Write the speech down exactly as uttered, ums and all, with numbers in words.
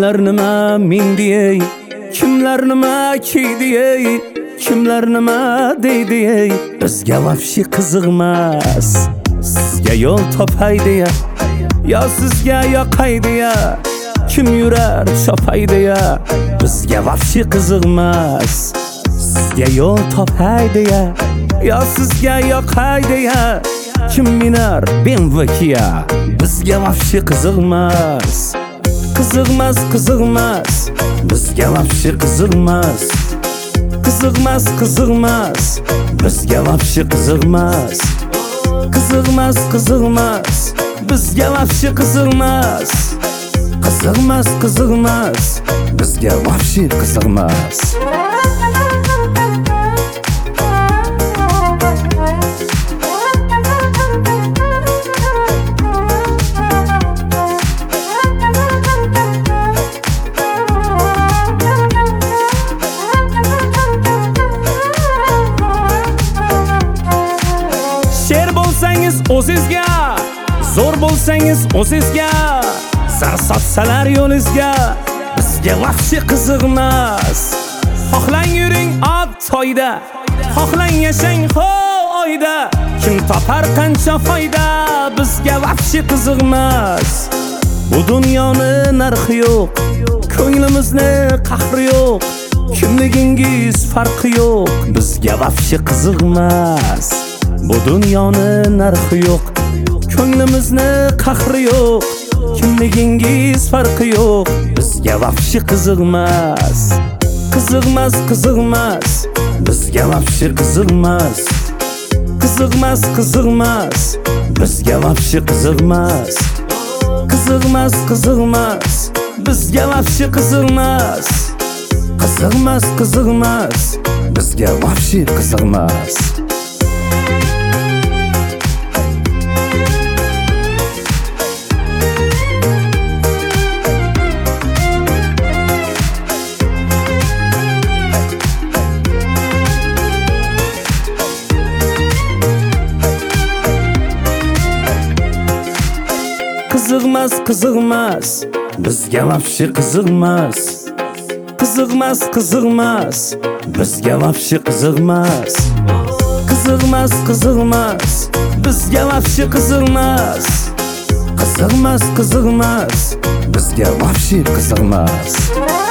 Kimlar nima men deyey, kimlar nima ki deyey, kimlar nima deyey, bizga vafshi qiziqmas. Sizga yo'l topay deya, yo sizga yoqay deya, kim yurar chopay deya, bizga vafshi qiziqmas. Sizga yo'l topay deya, yo sizga yoqay deya, kim minar B M W Kia, bizga vafshi qiziqmas. Qiziqmas, qiziqmas, bizga vafshi qiziqmas. Qiziqmas, qiziqmas, bizga vafshi qiziqmas. Qiziqmas, qiziqmas, bizga vafshi qiziqmas. Qiziqmas, qiziqmas, bizga vafshi qiziqmas. Sher bo'lsangiz o'zizga, zo'r bo'lsangiz o'zizga, zar sotsalar yo'lingizga, bizga vafshi qiziqmas. Xohlang yuring ot toyda, xohlang yashang ho oyda, kim topar qancha foyda, bizga vafshi qiziqmas. Bu dunyoni narxi yo'q, ko'nglimizni qahri yo'q, kimligingiz farqi yo'q, bizga vafshi qiziqmas. Bu dunyoni narxi yo'q, ko'nglimizni qahri yo'q, kimligingiz farqi yo'q, bizga vafshi qiziqmas. Qiziqmas, qiziqmas, bizga vafshi qiziqmas. Qiziqmas, qiziqmas, bizga vafshi qiziqmas. Qiziqmas, qiziqmas, bizga vafshi qiziqmas. Qiziqmas, qiziqmas, bizga vafshi qiziqmas. Qiziqmas, qiziqmas, bizga vafshi qiziqmas. Qiziqmas, qiziqmas, bizga vafshi qiziqmas. Qiziqmas, qiziqmas, bizga vafshi qiziqmas. Qiziqmas, qiziqmas, bizga vafshi qiziqmas.